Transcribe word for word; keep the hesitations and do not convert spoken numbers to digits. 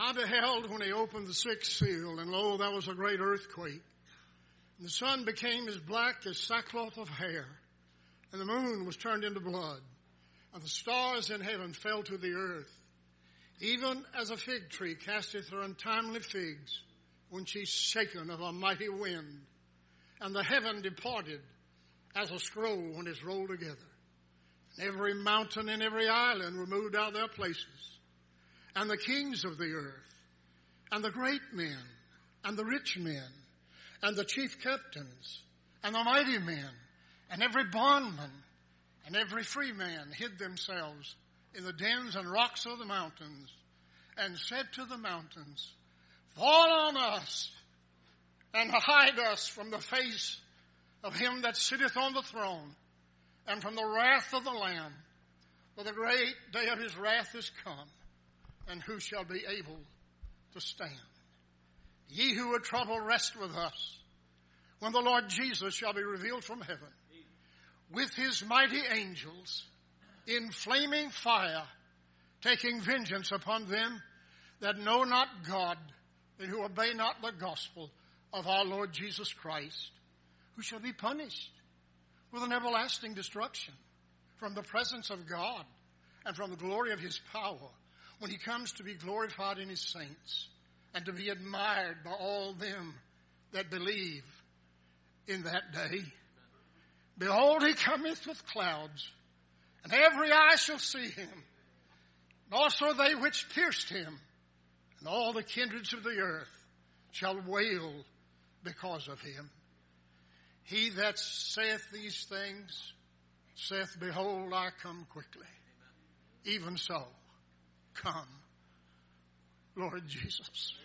I beheld when he opened the sixth seal, and lo, there was a great earthquake. And the sun became as black as sackcloth of hair, and the moon was turned into blood, and the stars in heaven fell to the earth, even as a fig tree casteth her untimely figs when she's shaken of a mighty wind. And the heaven departed as a scroll when it's rolled together. And every mountain and every island were moved out of their places. And the kings of the earth, and the great men, and the rich men, and the chief captains, and the mighty men, and every bondman, and every free man hid themselves in the dens and rocks of the mountains, and said to the mountains, fall on us, and hide us from the face of him that sitteth on the throne, and from the wrath of the Lamb. For the great day of his wrath is come, and who shall be able to stand? Ye who are troubled, rest with us, when the Lord Jesus shall be revealed from heaven, with his mighty angels, in flaming fire, taking vengeance upon them that know not God, and who obey not the gospel of our Lord Jesus Christ, who shall be punished with an everlasting destruction from the presence of God and from the glory of his power, when he comes to be glorified in his saints and to be admired by all them that believe in that day. Behold, he cometh with clouds, and every eye shall see him, and also they which pierced him, and all the kindreds of the earth shall wail because of him. He that saith these things saith, behold, I come quickly. Even so, come, Lord Jesus.